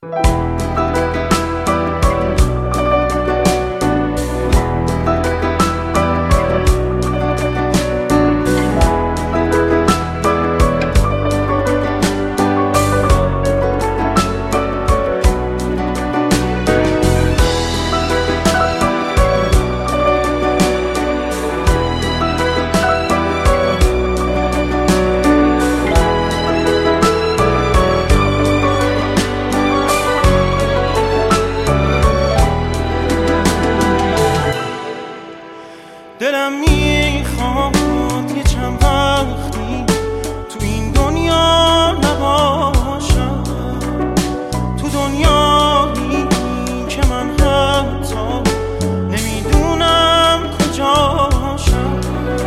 دلم میخواد یه چند وقتی تو این دنیا نباشم، تو دنیایی که من حتی نمیدونم کجاشم،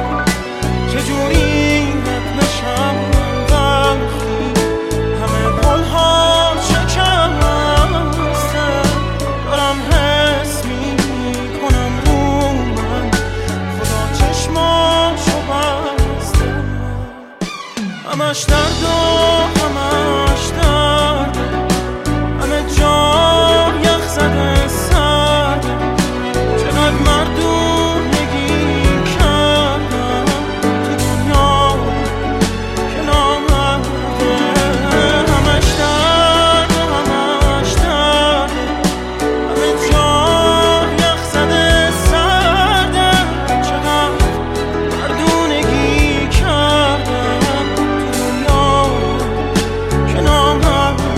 چجوری رد نشم وقتی همه قولها شکسته، دارم حس میکنم رو من خدا چشماشو بسته، همش درد و همش درد، همه جا یخ زده سرده، چقدر مردونگی کردم تو دنیا که نامرده، همش درد و همش درد، همه جا یخ زده سرده، چقدر مردونگی کردم تو دنیا که نامرده.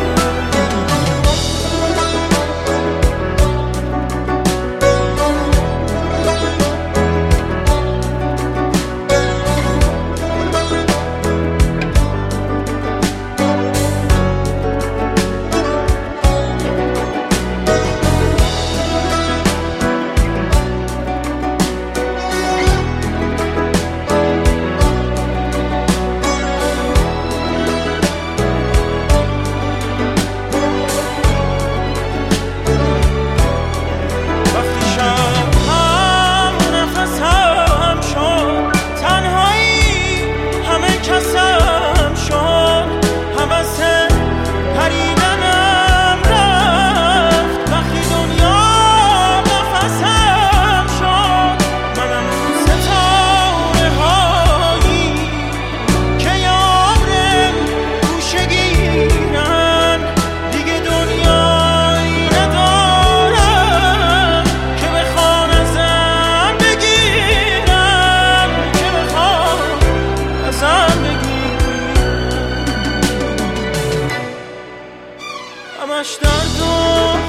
وقتی شب هم نفسم شد، تنهایی همه کسم شد، حوث پریدنم رفت، وقتی دنیا نفسم شد، منم ستاره هایی که یارم گوشه گیرن، دیگه دنیایی ندارم که بخوان ازم بگیرن، که بخوان ازم بگیرن، همش درد و